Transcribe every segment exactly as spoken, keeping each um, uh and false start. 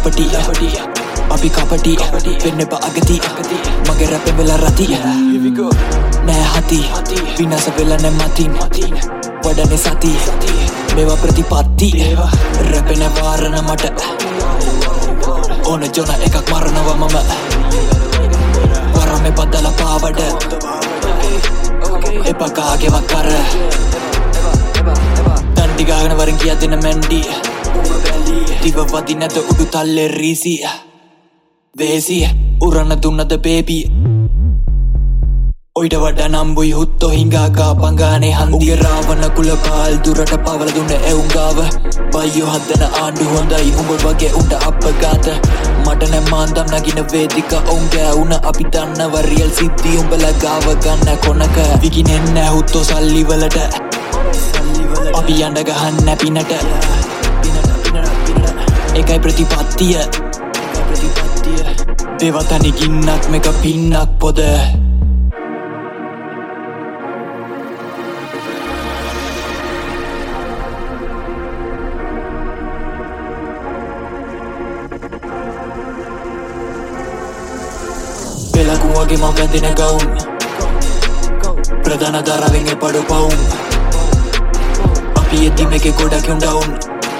අපටි අපි කපටි වෙන්න එපා අගති මගේ රැපෙන් වෙලා රති නෑ හති විනාස වෙලා නෑ මතින් වඩනේ සති මේවා ප්‍රතිපත්ති රැපෙන වාරණ මට ඕන ජොන එකක් මරනවා මම වරමේ බදලා පාවඩ එපා කාගේවත් කර තන්ටි ගාගෙන වරින් කියා දෙන මැන්ඩි දිව වති නැත උඩු තල්ලේ රීසි වේසි උරන්න දුන්නද බේබි ඔයිට වඩා නම්බුයි හුත්තෝ හිංගාකා පංගානේ හන්දිය රාවණ කුල පාල් දුරට පවල දුන්න එවුන්ගාව බයියෝ හදන ආණ්ඩු හොඳයි උඹ වගේ උන්ට අපගාත මට නැ මාන්දම් නගින වේදික ඔවුන් ගෑවුන අපි දන්නව රියල් සිද්ධි උඹලා ගාව ගන්න කොනක විකිනෙන්න හුත්තෝ සල්ලි වලට අපි යන්න ගහන්න පිනට ඒකයි ප්‍රතිපත්තිය දෙවතනි ගින්නක් මේක පින්නක් පොද පෙලකුවගේ මම වැඳෙන ගවුම් ප්‍රධාන දරවෙන් එපඩු පවුම් අපි එද්දි මේකේ ගොඩක් උන්ඩවුන්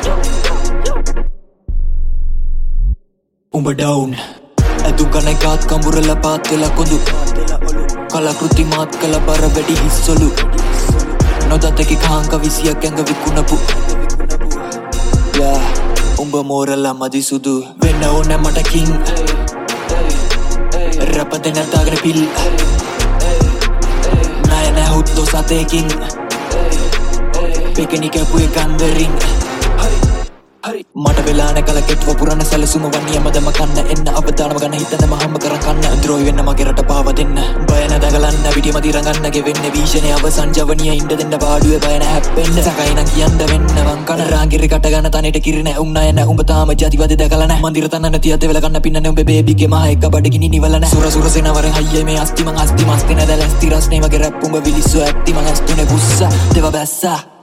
උඹ ඩවුන් ඇතු ගන ගාත් කඹුරල පාත් වෙලා කොඳු කලකෘති මාත් කළ බර වැඩි හිස්සොලු නොදතකි කාංක විසියක් ඇඟ විකුණපු යා උඹ මෝරලා මදි සුදු වෙන්න ඕන මට කින් රැප දෙන දාගෙන පිල් නය නෑ හුත්තෝ සතේකින් පෙකෙනි කැපුවේ කන්දරින් මට වෙලාන කලකෙත්ව පුරණ සැලසුම වන්නේ මදම කන්න එන්න අවදානම ගන්න හිතනම හම්බ කරන් කන්න ද්‍රෝහි වෙන්න මගේ රට පාව දෙන්න බයන දගලන්න පිටි මදි රඟන්න ගෙවෙන්නේ වීෂණේ අවසන් ජවනිය ඉන්න දෙන්න පාඩුවේ බයන හැප්පෙන්න සකයි නම් කියන්න වෙන්න වන් කන රාගිරි කට ගන්න තනෙට කිරි නැ උන් නෑ උඹ තාම ජාතිවාදී දකලා නැ මන්දිර තනන තියද වෙල ගන්න පින්නනේ උඹ බේබිගේ මහ එක බඩගිනි නිවල නැ සුර සුර සෙන වරෙන් හයියේ මේ අස්ති මං අස්ති මස්ති නැදල ඇස්ති රස්නේ මගේ රැප් උඹ විලිස්සෝ ඇක්ටි මං අස්තුනේ බුස්සා දෙව බැස්සා